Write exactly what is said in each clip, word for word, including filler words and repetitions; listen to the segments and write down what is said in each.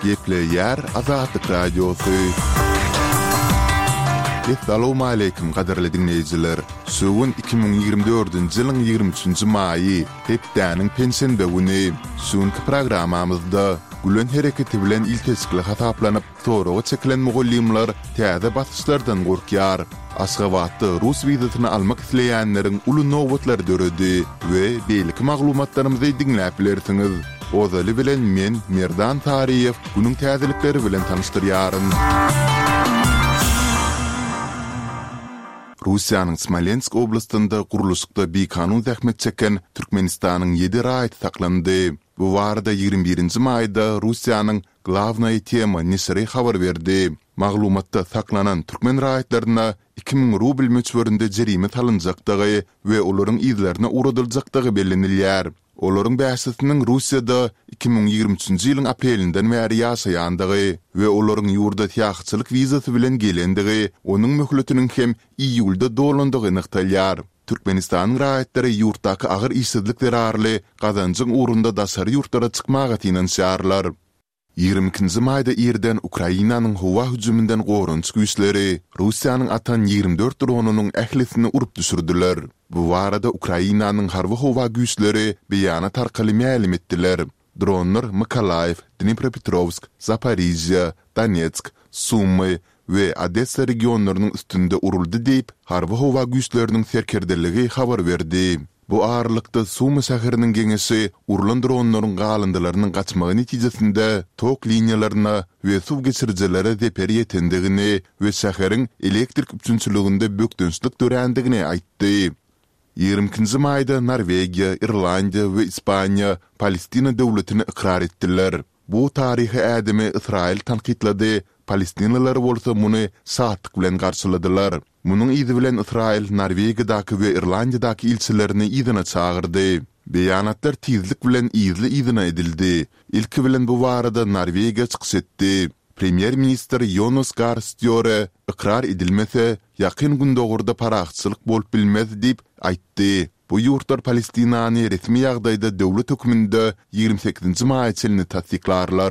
Gepleyer Azadlık Radyosu. Assalamu alaykum qadarly dinleyijiler. Suwun iki bin ýigirme dördünji ýylyň ýigirme üçünji maýy, hepdäniň pensiýa güni. Şuňky programamyzda Gülen hereketi bilen iltesikli hataplanyp soraga çekilen mugullimler täze batyşlardan gorkýar. Aşgabatda Rus wizatyny almak isleýänleriň uly nowbatlary döredi we beýlik maglumatlarymyzy diňläp bilersiňiz. Ozaly bilen men Merdan Tariýew günüň täzelikleri bilen tanışdyrýaryn. Russiýanyň Smolensk oblastynda guruluşykda bekanun zähmet çeken Türkmenistanyň ýedi raýaty saklandy. Bu warda ýigirme birinji maýda Russiýanyň Glavnaya tema Nisri habar berdi. Maglumatda saklanan Türkmen raýatlaryna iki bin rubl möçberinde jerime salynjakdygy we olaryň izlerine uradyljakdygy bellenilýär. Olaryň bäsitiniň Russiýada iki bin ýigirme üçünji ýylyň aprelinden bäri ýaşaýandygy we olaryň ýurda täýakçylyk wizasy bilen gelendigi, onuň möhletiniň hem iýulda dolandygy nykdalýar. Türkmenistanyň raýatlary ýurtdaky agyr işsizlikler arly gazanjyň urunda dasary ýurtlara çykmaga tinanşýarlar. ýigirme ikinji maýda ýerden Ukrainanyň howa hüjümünden gorunç güýçleri Russiýanyň atan ýigirme dört dronunyň ählisini urup düşürdiler. Bu warada Ukrainanyň harby howa güýçleri beýana tarkaly ma'lum etdiler. Dronlar Mykolaýew, Dnipropetrovsk, Zaporizhia, Donetsk, Sumy we Odessa regionlarynyň üstünde uruldy diýip harby howa güýçleriniň serkerdeligi habar berdi. Bu ağırlıkta Sumy şäheriniň geňesi urulan dronlaryň galyndylarynyň gaçmagy netijesinde tok liniýalaryna we suw geçirjelere zeper ýetendigini we şäheriň elektrik üçünçiliginde bökdünçlik dörendigini aýtdy. ýigirme ikinji maýda Norwegiýa, Irlandiýa we Ispaniýa Palestina döwletini ikrar etdiler. Bu tarihi ädimi Israil tanqidlady. Palestinalılar bolsa muny saatlyk bilen garşyladylar. Munyň izi bilen Israil Norwegiýadaky we Irlandiýadaky ilçilerini izine çağırdy. Beýanatlar tizlik bilen izli izine edildi. İlki bilen bu warada Norwegiýa çykyş etdi. Premier minister Jonas Gahr Støre ikrar edilmese ýakyn günde gorda paraxçylyk bolup bilmez diýip aýtdy. Bu ýurtlar Palestinany resmi ýagdaýda döwlet höküminde ýigirme sekizinji maýy çelini tasdiklarlar.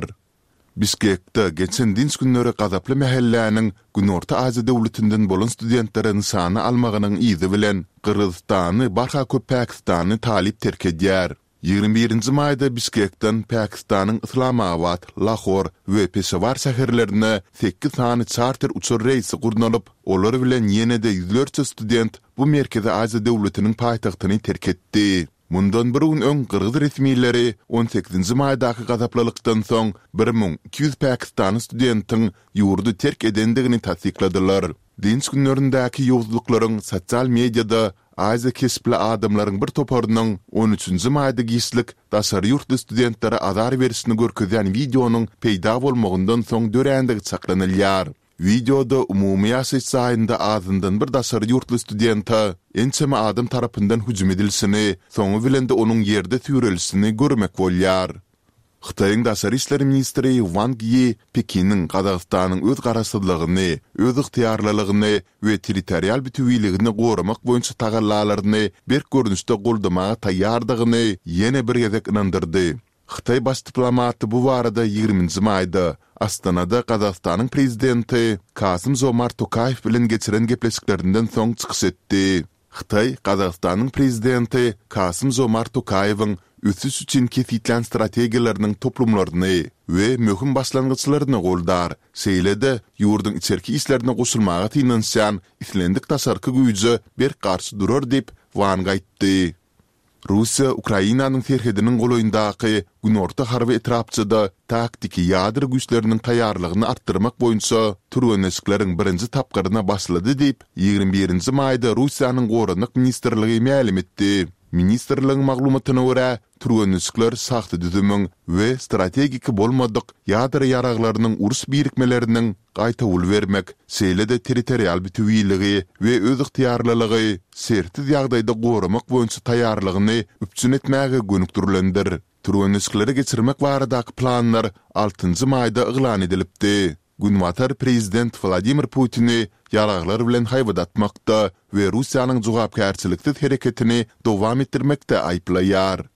Bişkekde geçen dinç günleri gazaply mähelläniň Günorta Aziýa döwletinden bolan studentlaryň sany almagynyň izi bilen Kyrgyzstany, barha köp Pakistany talip terk edýär. ýigirme birinji maýda Bişkekden Pakistanyň Islamabad, Lahore we Peshawar şäherlerine sekiz sany charter uçur reýsi gurnalyp, olar bilen ýene-de ýüzlerçe student bu Merkezi Aziýa döwletiniň paýtagtyny terk etdi. Mundan bir gün öň Kyrgyz resmiýetleri on sekizinji maýdaky gazaplylykdan soň bir min iki ýüz Pakistan studentiň ýurdu terk edendigini tasdikladylar. Dinç günlerindäki ýowuzlyklaryň sosial mediada Aziýa kesipli adamlaryň bir toparynyň on üçünji maýda giýişlik daşary ýurtly studentlere azar berisini görkezýän videonyň peýda bolmagyndan soň dörendigi saklanylýar. Videoda umumy ýaşaýyş saýynda azyndan bir daşary ýurtly studenta ençeme adam tarapyndan hüjüm edilsini, soňy bilen de onuň ýerde türelişini görmek bolýar. Xitayň daşary işleri ministri Wang Yi Pekiniň Gazagystanyň öz garaşsyzlygyny, öz ygtyýarlylygyny we territorial bütünligini goramak boýunça tagallalaryny bir görnüşde goldamaga taýýardygyny ýene bir gezek inandyrdy. Xitay baş diplomaty bu warada ýigirminji maýda Astanada Gazagystanyň prezidenti Kasym Zomart Tokayew bilen geçiren gepleşiklerinden soň çykyş etdi. Xitay Gazagystanyň prezidenti Kasym Zomart Tokayewiň ösüş üçin kesitlen strategiýalarynyň toplumlaryny we möhüm başlangyçlaryny goldar. Şeýle-de ýurdun içerki işlerine goşulmaga tinanşan islendik tasarky güýje bir garşy durar diýip Wang aýtdy. Russiýa Ukrainanyň serhediniň goloýundaky Günorta harby etrapçyda taktiki ýadyr güýçleriniň taýýarlygyny artdyrmak boýunça türeneşikleriň birinji tapgyryna başlady diýip ýigirme birinji maýda Russiýanyň Gorunlyk ministrligi ma'lum etdi. Ministrligiň maglumatyna görä, türeneşikler saxta düzümüň we strategik bolmadyk ýadyr ýaraglarynyň urus birikmeleriniň gaýta ul bermek, şeýle-de territorial bütünligi we öz ygtyýarlylygy sertiz ýagdaýda goramak boýunça taýýarlygyny üpçün etmäge gönükdirilendir. Türeneşikleri geçirmek baradaky planlar altynjy maýda yglan edilipdi. Günwatar prezident Vladimir Putin'i yaraglar bilen haýbadatmakda we Russiýanyň jogapkärçiliksiz hereketini dowam etdirmekde aýplaýar.